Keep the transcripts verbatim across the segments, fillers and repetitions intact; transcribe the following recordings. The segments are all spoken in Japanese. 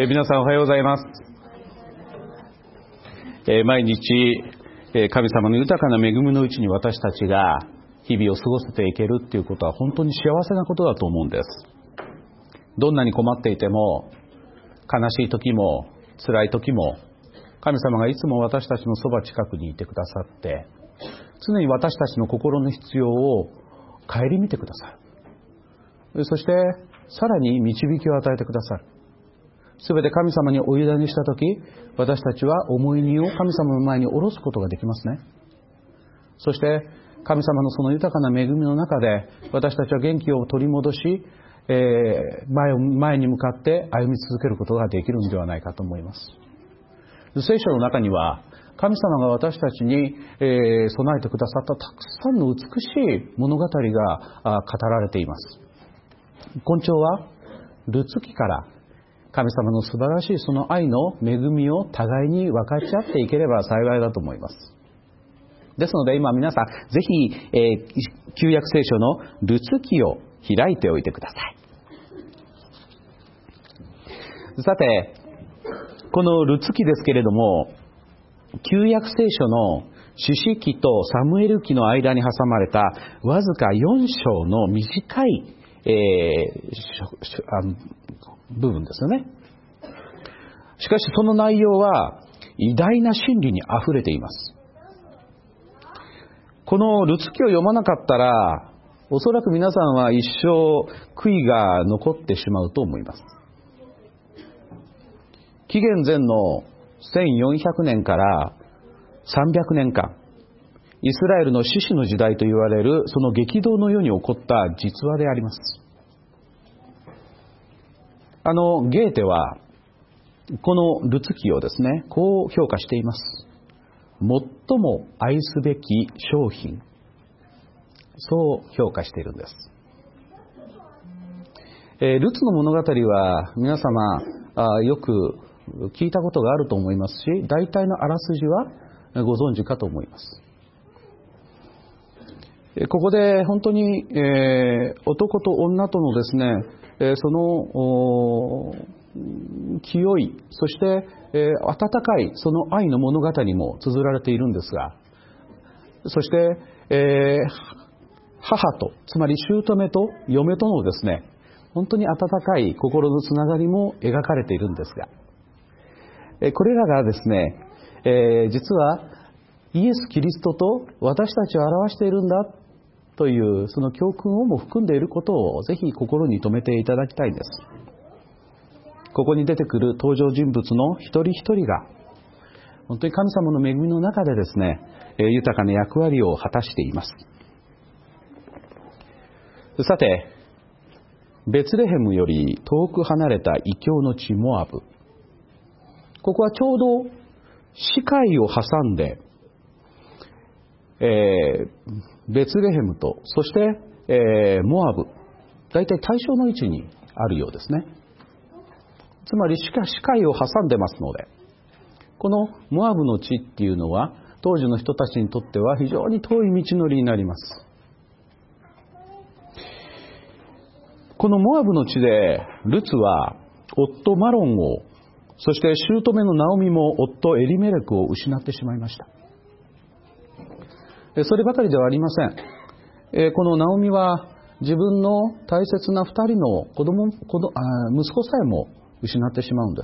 えー、皆さんおはようございます。えー、毎日、えー、神様の豊かな恵みのうちに私たちが日々を過ごせていけるっていうことは本当に幸せなことだと思うんです。どんなに困っていても、悲しい時も辛い時も、神様がいつも私たちのそば近くにいてくださって、常に私たちの心の必要を顧みてくださる。そしてさらに導きを与えてくださる。すべて神様にお委ねしたとき、私たちは重い荷を神様の前に下ろすことができますね。そして神様のその豊かな恵みの中で、私たちは元気を取り戻し、えー、前を前に向かって歩み続けることができるのではないかと思います。聖書の中には神様が私たちに、えー、備えてくださったたくさんの美しい物語が語られています。今朝はルツ記から神様の素晴らしいその愛の恵みを互いに分かち合っていければ幸いだと思います。ですので今皆さんぜひ、えー、旧約聖書のルツ記を開いておいてください。さて、このルツ記ですけれども、旧約聖書の士師記とサムエル記の間に挟まれたわずかよん章の短い、えー、あの部分ですよね。しかしその内容は偉大な真理にあふれています。このルツ記を読まなかったら、おそらく皆さんは一生悔いが残ってしまうと思います。紀元前のせんよんひゃくねんからさんびゃくねんかん、イスラエルの士師の時代と言われるその激動の世に起こった実話であります。あのゲーテはこのルツ記をですね、こう評価しています。最も愛すべき商品、そう評価しているんです。えー、ルツの物語は皆様あよく聞いたことがあると思いますし、大体のあらすじはご存知かと思います。ここで本当に、えー、男と女とのですね、えー、その清い、そして、えー、温かいその愛の物語も綴られているんですが、そして、えー、母と、つまり姑と嫁とのですね、本当に温かい心のつながりも描かれているんですが、これらがですね、えー、実はイエス・キリストと私たちを表しているんだというその教訓をも含んでいることをぜひ心に留めていただきたいんです。ここに出てくる登場人物の一人一人が本当に神様の恵みの中でですね、豊かな役割を果たしています。さて、ベツレヘムより遠く離れた異教の地モアブ、ここはちょうど死海を挟んで、えー、ベツレヘムとそして、えー、モアブ、大体対象の位置にあるようですね。つまり死海を挟んでますので、このモアブの地っていうのは当時の人たちにとっては非常に遠い道のりになります。このモアブの地でルツは夫マロンを、そして姑のナオミも夫エリメレクを失ってしまいました。そればかりではありません。このナオミは自分の大切な二人の子供、子供、息子さえも失ってしまうんです。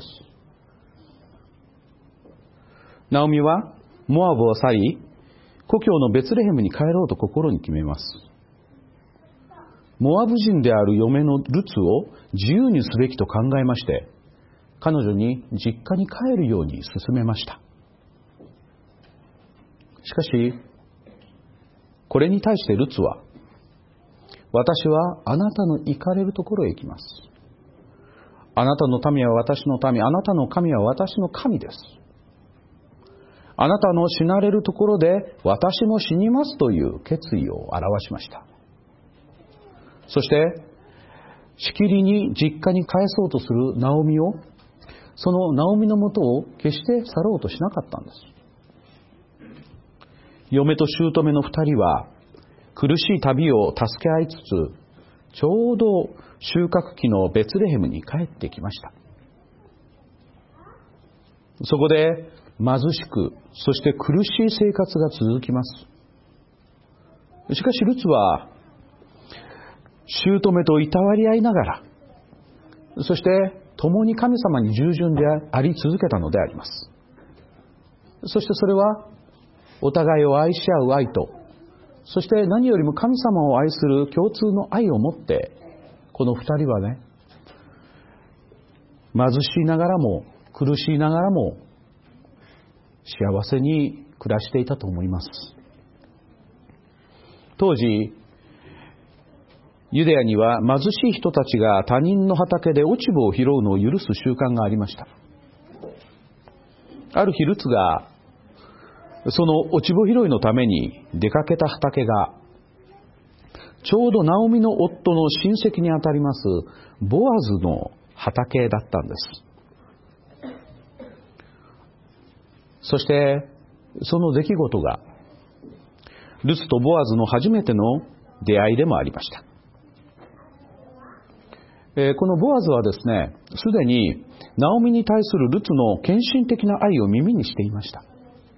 ナオミはモアブを去り、故郷のベツレヘムに帰ろうと心に決めます。モアブ人である嫁のルツを自由にすべきと考えまして、彼女に実家に帰るように勧めました。しかしこれに対してルツは、私はあなたの行かれるところへ行きます。あなたの民は私の民、あなたの神は私の神です。あなたの死なれるところで私も死にますという決意を表しました。そしてしきりに実家に帰そうとするナオミを、そのナオミのもとを決して去ろうとしなかったんです。嫁と姑の二人は苦しい旅を助け合いつつ、ちょうど収穫期のベツレヘムに帰ってきました。 そこで貧しく、そして苦しい生活が続きます。しかしルツは姑といたわり合いながら、そして共に神様に従順であり続けたのであります。そしてそれはお互いを愛し合う愛と、そして何よりも神様を愛する共通の愛を持って、この二人はね、貧しいながらも苦しいながらも幸せに暮らしていたと思います。当時ユダヤには貧しい人たちが他人の畑で落ち葉を拾うのを許す習慣がありました。ある日ルツがその落ち葉拾いのために出かけた畑が、ちょうどナオミの夫の親戚にあたりますボアズの畑だったんです。そしてその出来事がルツとボアズの初めての出会いでもありました。えー、このボアズはですね、すでにナオミに対するルツの献身的な愛を耳にしていました。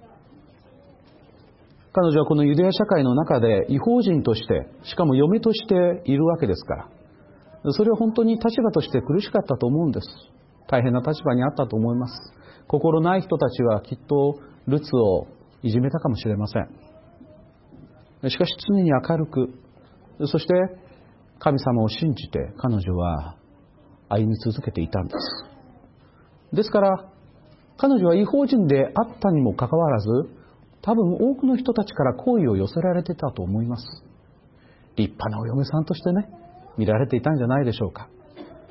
彼女はこのユダヤ社会の中で異邦人として、しかも嫁としているわけですから、それは本当に立場として苦しかったと思うんです。大変な立場にあったと思います。心ない人たちはきっとルツをいじめたかもしれません。しかし常に明るく、そして神様を信じて彼女は歩み続けていたんです。ですから彼女は異邦人であったにもかかわらず、多分多くの人たちから好意を寄せられてたと思います。立派なお嫁さんとしてね、見られていたんじゃないでしょうか。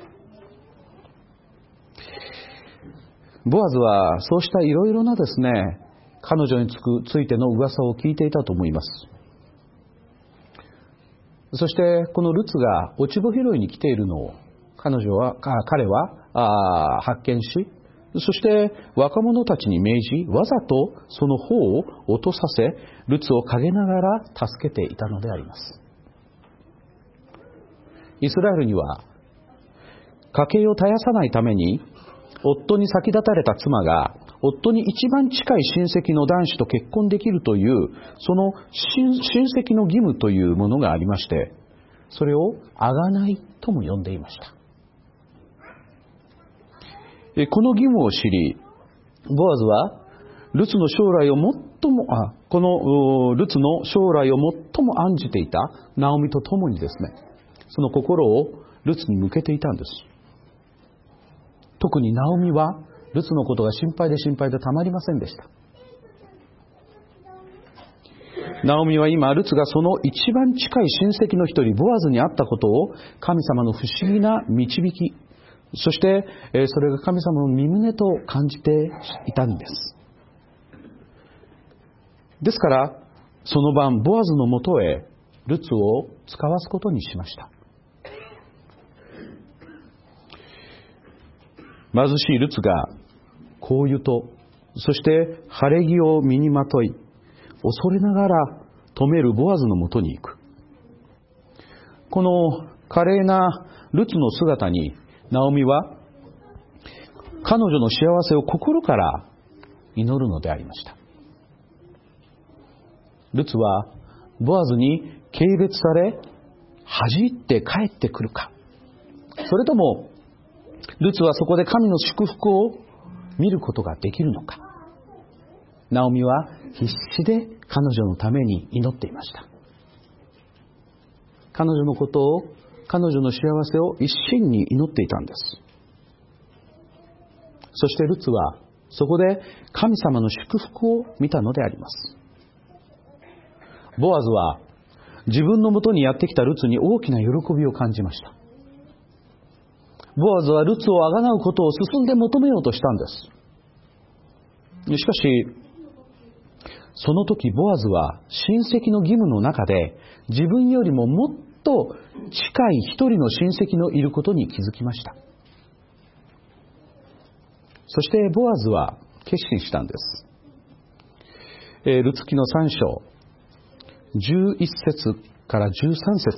ボアズはそうしたいろいろなですね、彼女につくついての噂を聞いていたと思います。そしてこのルツが落ち葉拾いに来ているのを彼女は彼はあ発見し、そして若者たちに命じ、わざとその方を落とさせ、ルツを陰ながら助けていたのであります。イスラエルには家計を絶やさないために、夫に先立たれた妻が夫に一番近い親戚の男子と結婚できるという、その親戚の義務というものがありまして、それを贖いとも呼んでいました。この義務を知り、ボアズはルツの将来を最もあこのルツの将来を最も案じていたナオミと共にですね、その心をルツに向けていたんです。特にナオミはルツのことが心配で心配でたまりませんでした。ナオミは今ルツがその一番近い親戚の一人ボアズに会ったことを神様の不思議な導き、そしてそれが神様の御胸と感じていたんです。ですからその晩ボアズのもとへルツを使わすことにしました。貧しいルツが香油とそして晴れ着を身にまとい、恐れながら止めるボアズのもとに行く。この華麗なルツの姿にナオミは彼女の幸せを心から祈るのでありました。ルツはボアズに軽蔑され恥じって帰ってくるか、それともルツはそこで神の祝福を見ることができるのか。ナオミは必死で彼女のために祈っていました。彼女のことを、彼女の幸せを一心に祈っていたんです。そしてルツはそこで神様の祝福を見たのであります。ボアズは自分のもとにやってきたルツに大きな喜びを感じました。ボアズはルツをあがなうことを進んで求めようとしたんです。しかしその時ボアズは親戚の義務の中で自分よりももっと近い一人の親戚のいることに気づきました。そしてボアズは決心したんです。えー、ルツ記のさん章じゅういっ節からじゅうさん節、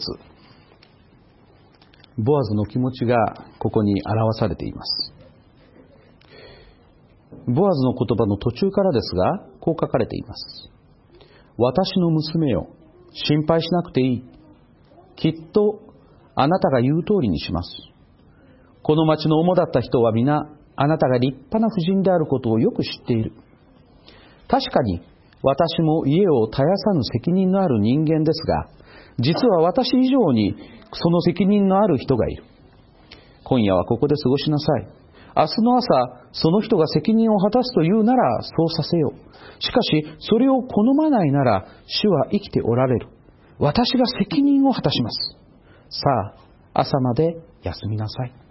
ボアズの気持ちがここに表されています。 ボアズの言葉の途中からですが、こう書かれています。私の娘よ、心配しなくていい。きっとあなたが言う通りにします。この町の主だった人は皆、あなたが立派な婦人であることをよく知っている。確かに私も家を絶やさぬ責任のある人間ですが、実は私以上にその責任のある人がいる。今夜はここで過ごしなさい。明日の朝、その人が責任を果たすというならそうさせよう。しかし、それを好まないなら、主は生きておられる。私が責任を果たします。さあ、朝まで休みなさい。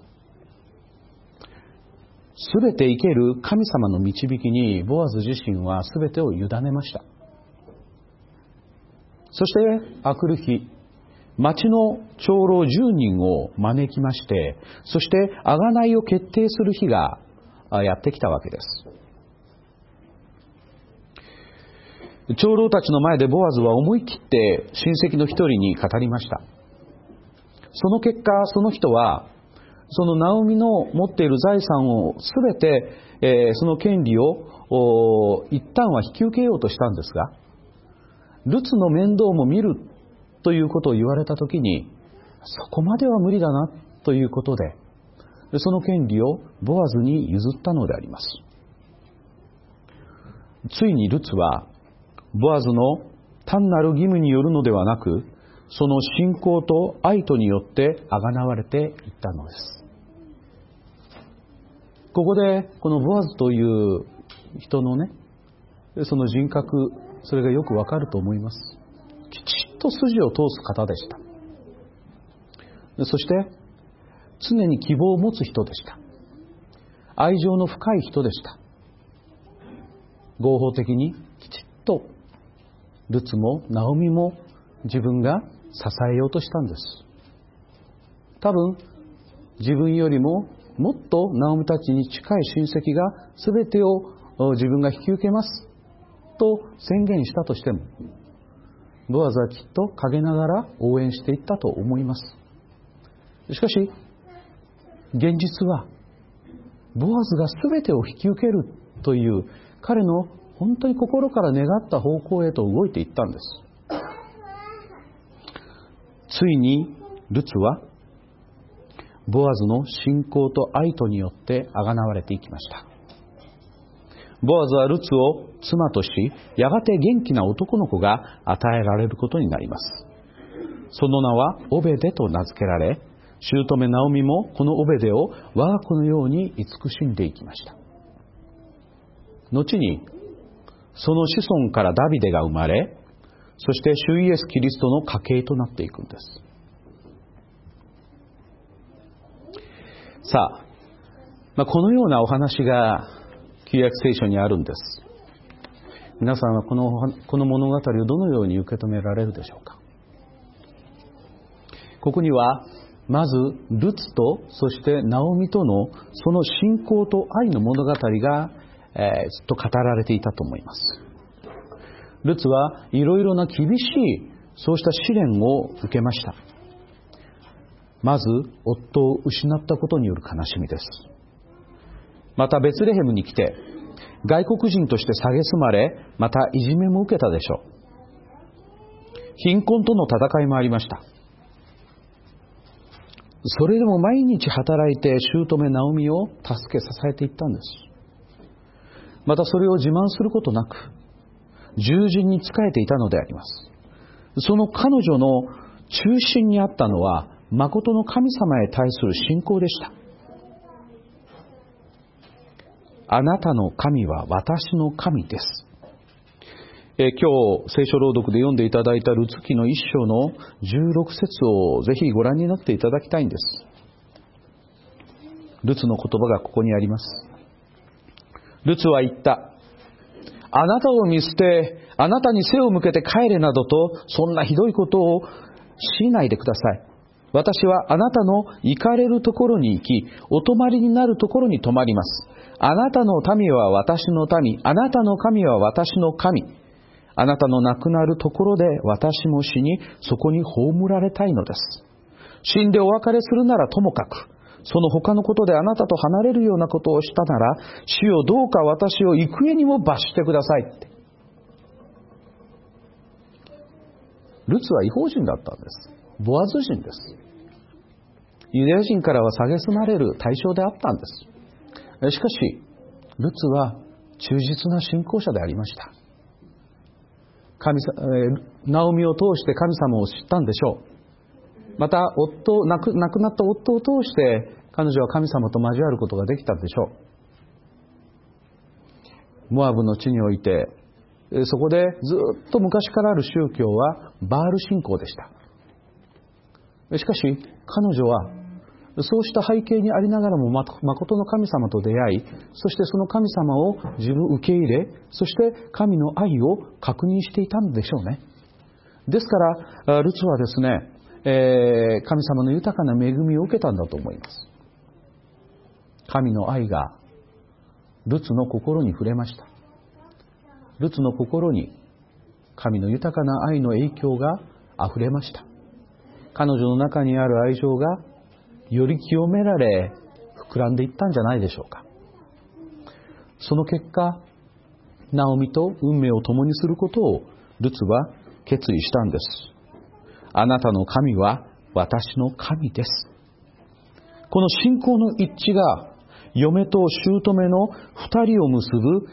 すべて生ける神様の導きに、ボアズ自身はすべてを委ねました。そして、あくる日、町の長老じゅうにんを招きまして、そして贖いを決定する日がやってきたわけです。長老たちの前でボアズは思い切って親戚の一人に語りました。その結果、その人はそのナオミの持っている財産をすべて、えー、その権利を一旦は引き受けようとしたんですが、ルツの面倒も見るということを言われたときに、そこまでは無理だなということで、その権利をボアズに譲ったのであります。ついにルツはボアズの単なる義務によるのではなく、その信仰と愛とによってあがなわれていったのです。ここでこのボアズという人のね、その人格、それがよくわかると思います。きちっと筋を通す方でした。そして常に希望を持つ人でした。愛情の深い人でした。合法的にきちっとルツもナオミも自分が支えようとしたんです。多分自分よりももっとナオミたちに近い親戚が全てを自分が引き受けますと宣言したとしても、ボアズはきっと陰ながら応援していったと思います。しかし現実はボアズが全てを引き受けるという彼の本当に心から願った方向へと動いていったんです。ついにルツはボアズの信仰と愛とによってあがなわれていきました。ボアズはルツを妻とし、やがて元気な男の子が与えられることになります。その名はオベデと名付けられ、姑ナオミもこのオベデを我が子のように慈しんでいきました。後にその子孫からダビデが生まれ、そして主イエスキリストの家系となっていくんです。さあ、まあ、このようなお話が旧約聖書にあるんです。皆さんはこの、この物語をどのように受け止められるでしょうか。ここにはまずルツとそしてナオミとのその信仰と愛の物語が、えー、ずっと語られていたと思います。ルツはいろいろな厳しいそうした試練を受けました。まず夫を失ったことによる悲しみです。またベツレヘムに来て外国人として蔑まれ、またいじめも受けたでしょう。貧困との戦いもありました。それでも毎日働いて姑ナオミを助け支えていったんです。またそれを自慢することなく従順に仕えていたのであります。その彼女の中心にあったのは誠の神様へ対する信仰でした。あなたの神は私の神です。えー、今日聖書朗読で読んでいただいたルツ記の一章のじゅうろく節をぜひご覧になっていただきたいんです。ルツの言葉がここにあります。ルツは言った。あなたを見捨て、あなたに背を向けて帰れなどと、そんなひどいことをしないでください。私はあなたの行かれるところに行き、お泊まりになるところに泊まります。あなたの民は私の民、あなたの神は私の神。あなたの亡くなるところで私も死に、そこに葬られたいのです。死んでお別れするならともかく、 その他のことであなたと離れるようなことをしたなら、主よどうか私を幾重にも罰してくださいって。ルツは異邦人だったんです。ボアズ人です。ユダヤ人からは蔑まれる対象であったんです。しかしルツは忠実な信仰者でありました。神ナオミを通して神様を知ったんでしょう。また夫亡く、亡くなった夫を通して彼女は神様と交わることができたんでしょう。モアブの地において、そこでずっと昔からある宗教はバール信仰でした。しかし彼女はそうした背景にありながらも誠の神様と出会い、そしてその神様を自分受け入れ、そして神の愛を確認していたんでしょうね。ですからルツはですね、えー、神様の豊かな恵みを受けたんだと思います。神の愛がルツの心に触れました。ルツの心に神の豊かな愛の影響があふれました。彼女の中にある愛情がより清められ膨らんでいったんじゃないでしょうか。その結果、ナオミと運命を共にすることをルツは決意したんです。あなたの神は私の神です。この信仰の一致が嫁と姑の二人を結ぶ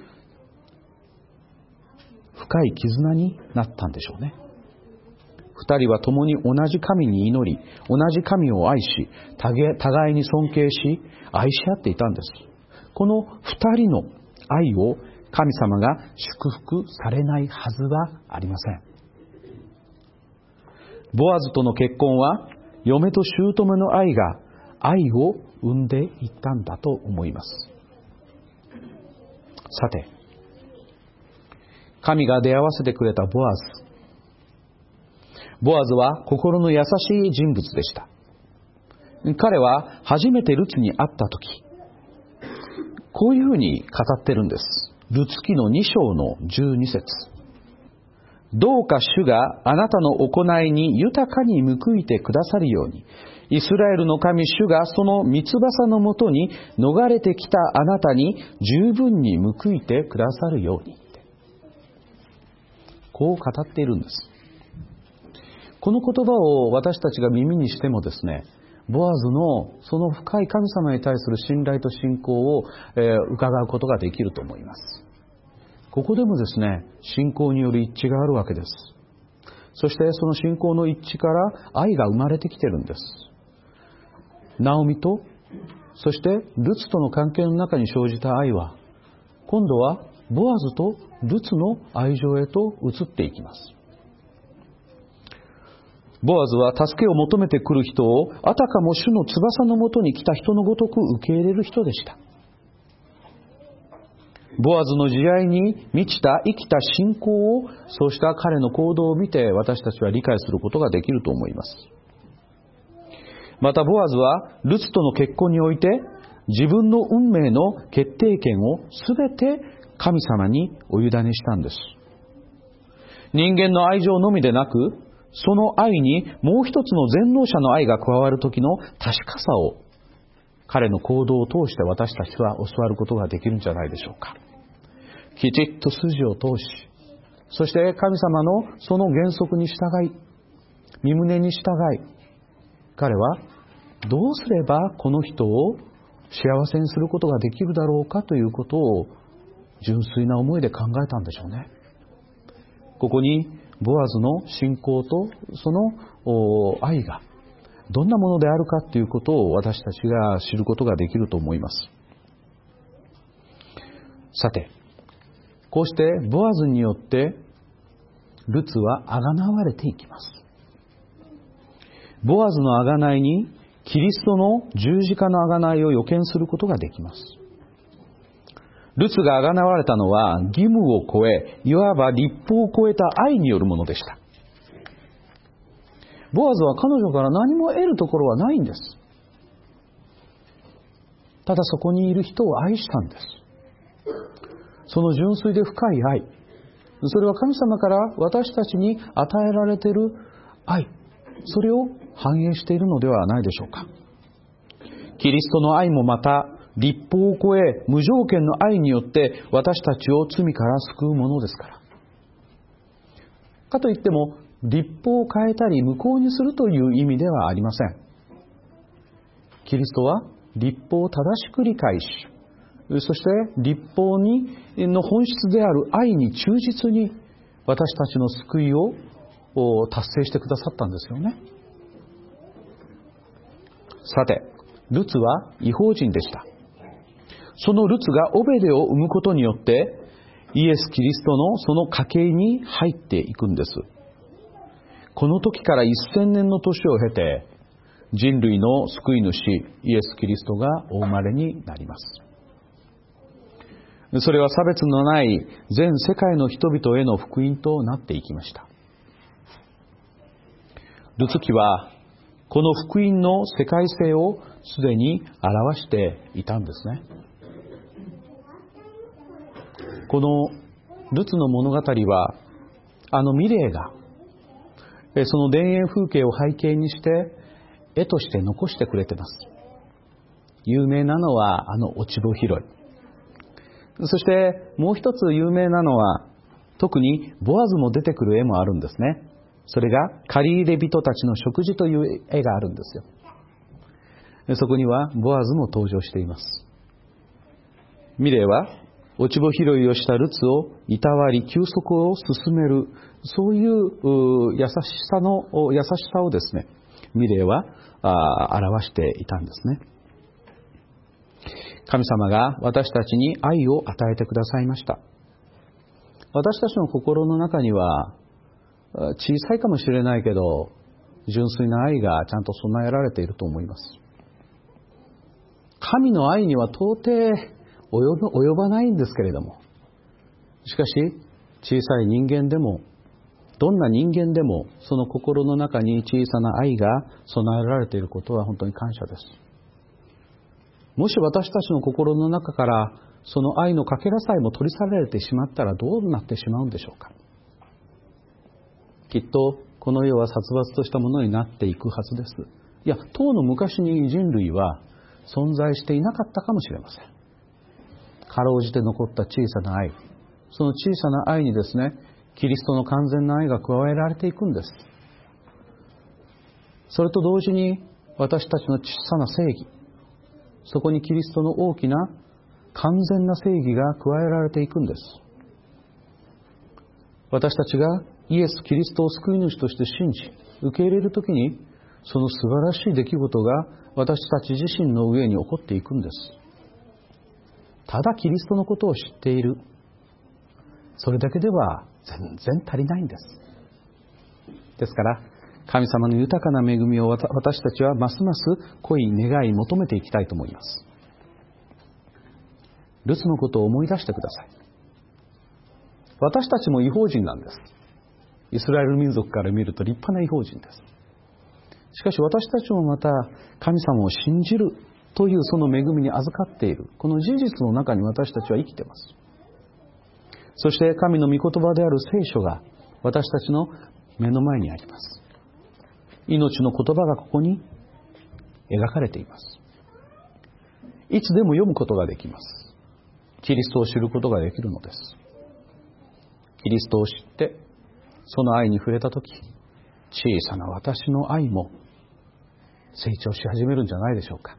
深い絆になったんでしょうね。二人は共に同じ神に祈り、同じ神を愛し、互いに尊敬し、愛し合っていたんです。この二人の愛を神様が祝福されないはずはありません。ボアズとの結婚は、嫁と姑の愛が愛を生んでいったんだと思います。さて、神が出会わせてくれたボアズ。ボアズは心の優しい人物でした。彼は初めてルツに会ったとき、こういうふうに語ってるんです。ルツ記のに章のじゅうに節。どうか主があなたの行いに豊かに報いてくださるように、イスラエルの神主がその三翼のもとに逃れてきたあなたに十分に報いてくださるように。こう語っているんです。この言葉を私たちが耳にしてもですね、ボアズのその深い神様に対する信頼と信仰を、えー、伺うことができると思います。ここでもですね、信仰による一致があるわけです。そしてその信仰の一致から愛が生まれてきてるんです。ナオミと、そしてルツとの関係の中に生じた愛は、今度はボアズとルツの愛情へと移っていきます。ボアズは助けを求めてくる人をあたかも主の翼のもとに来た人のごとく受け入れる人でした。ボアズの慈愛に満ちた生きた信仰を、そうした彼の行動を見て私たちは理解することができると思います。またボアズはルツとの結婚において自分の運命の決定権をすべて神様にお委ねしたんです。人間の愛情のみでなく、その愛にもう一つの全能者の愛が加わる時の確かさを彼の行動を通して私たちは教わることができるんじゃないでしょうか。きちっと筋を通し、そして神様のその原則に従い、身旨に従い、彼はどうすればこの人を幸せにすることができるだろうかということを純粋な思いで考えたんでしょうね。ここにボアズの信仰とその愛がどんなものであるかということを私たちが知ることができると思います。さて、こうしてボアズによってルツはあがなわれていきます。ボアズのあがないにキリストの十字架のあがないを予見することができます。ルツがあがなわれたのは義務を超え、いわば立法を超えた愛によるものでした。ボアズは彼女から何も得るところはないんです。ただそこにいる人を愛したんです。その純粋で深い愛、それは神様から私たちに与えられている愛、それを反映しているのではないでしょうか。 キリストの愛もまた律法を超え無条件の愛によって私たちを罪から救うものですから。かといっても律法を変えたり無効にするという意味ではありません。キリストは律法を正しく理解し、そして律法にの本質である愛に忠実に私たちの救いを達成してくださったんですよね。さて、ルツは異邦人でした。そのルツがオベデを生むことによってイエス・キリストのその家系に入っていくんです。この時からせんねんの年を経て人類の救い主イエス・キリストがお生まれになります。それは差別のない全世界の人々への福音となっていきました。ルツ記はこの福音の世界性をすでに表していたんですね。このルツの物語はあのミレーがその田園風景を背景にして絵として残してくれています。有名なのはあの落ち穂拾い、そしてもう一つ有名なのは特にボアズも出てくる絵もあるんですね。それが借り入れ人たちの食事という絵があるんですよ。そこにはボアズも登場しています。ミレーは落ち穂拾いをしたルツをいたわり休息を進める、そういう優しさの優しさをですね、ミレーは表していたんですね。神様が私たちに愛を与えてくださいました。私たちの心の中には小さいかもしれないけど純粋な愛がちゃんと備えられていると思います。神の愛には到底及ばないんですけれども、しかし小さい人間でもどんな人間でもその心の中に小さな愛が備えられていることは本当に感謝です。もし私たちの心の中からその愛のかけらさえも取り去られてしまったらどうなってしまうんでしょうか。きっとこの世は殺伐としたものになっていくはずです。いや、当の昔に人類は存在していなかったかもしれません。かろうじて残った小さな愛、その小さな愛にですね、キリストの完全な愛が加えられていくんです。それと同時に私たちの小さな正義、そこにキリストの大きな完全な正義が加えられていくんです。私たちがイエス・キリストを救い主として信じ受け入れるときに、その素晴らしい出来事が私たち自身の上に起こっていくんです。ただキリストのことを知っている、それだけでは全然足りないんです。ですから神様の豊かな恵みを私たちはますます恋願い求めていきたいと思います。ルツのことを思い出してください。私たちも異邦人なんです。イスラエル民族から見ると立派な異邦人です。しかし私たちもまた神様を信じるというその恵みに預かっている、この事実の中に私たちは生きています。そして神の御言葉である聖書が私たちの目の前にあります。命の言葉がここに描かれています。いつでも読むことができます。キリストを知ることができるのです。キリストを知ってその愛に触れたとき、小さな私の愛も成長し始めるんじゃないでしょうか。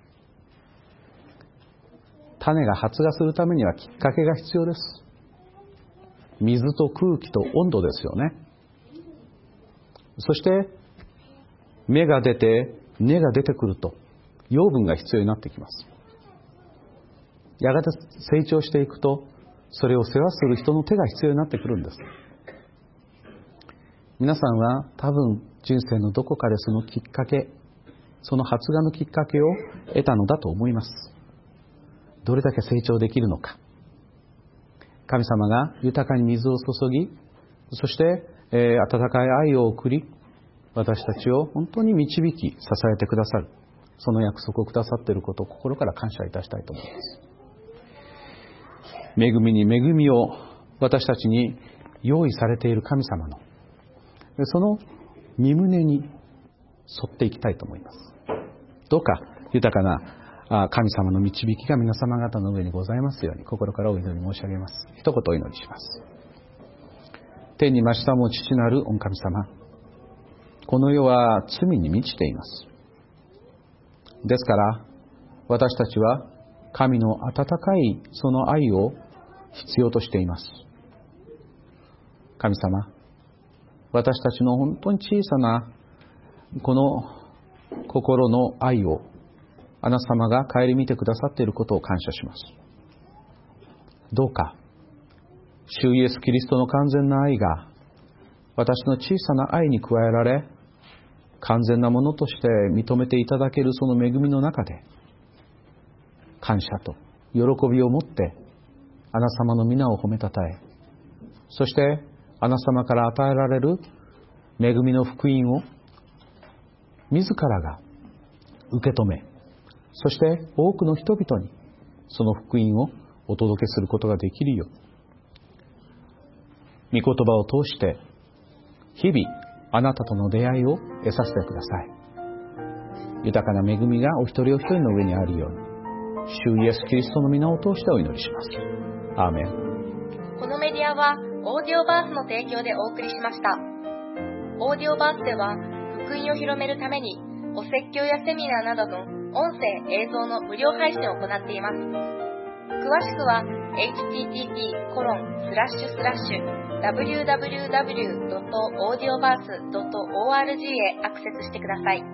種が発芽するためにはきっかけが必要です。水と空気と温度ですよね。そして芽が出て根が出てくると養分が必要になってきます。やがて成長していくとそれを世話する人の手が必要になってくるんです。皆さんは多分人生のどこかでそのきっかけ、その発芽のきっかけを得たのだと思います。どれだけ成長できるのか、神様が豊かに水を注ぎ、そして、えー、温かい愛を送り、私たちを本当に導き支えてくださる、その約束をくださっていることを心から感謝いたしたいと思います。恵みに恵みを私たちに用意されている神様のその御胸に沿っていきたいと思います。どうか豊かな神様の導きが皆様方の上にございますように心からお祈り申し上げます。一言お祈りします。天に増したも父なる御神様、この世は罪に満ちています。ですから私たちは神の温かいその愛を必要としています。神様、私たちの本当に小さなこの心の愛をあなた様が顧みてくださっていることを感謝します。どうか主イエスキリストの完全な愛が私の小さな愛に加えられ、完全なものとして認めていただけるその恵みの中で、感謝と喜びを持ってあなた様の皆を褒めたたえ、そしてあなた様から与えられる恵みの福音を自らが受け止め、そして多くの人々にその福音をお届けすることができるよう、御言葉を通して日々あなたとの出会いを得させてください。豊かな恵みがお一人お一人の上にあるように、主イエスキリストの皆を通してお祈りします。アーメン。 このメディアはオーディオバースの提供でお送りしました。オーディオバースでは福音を広めるためにお説教やセミナーなどの音声映像の無料配信を行っています。詳しくは エイチティーティーピーコロンスラッシュスラッシュダブリューダブリューダブリュードットオーディオバースドットオーアールジー へアクセスしてください。